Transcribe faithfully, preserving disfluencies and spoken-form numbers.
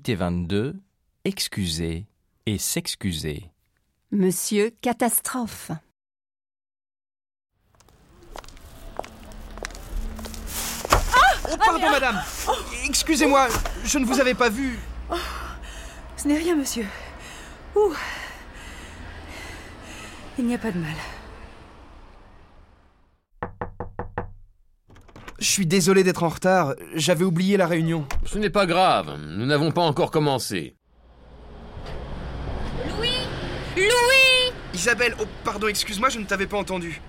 Unité vingt-deux, excuser et s'excuser. Monsieur Catastrophe. Oh, pardon, madame. Excusez-moi, je ne vous avais pas vu. Oh, ce n'est rien, monsieur. Ouh. Il n'y a pas de mal. Je suis désolé d'être en retard. J'avais oublié la réunion. Ce n'est pas grave. Nous n'avons pas encore commencé. Louis Louis Isabelle, oh, pardon, excuse-moi, je ne t'avais pas entendu.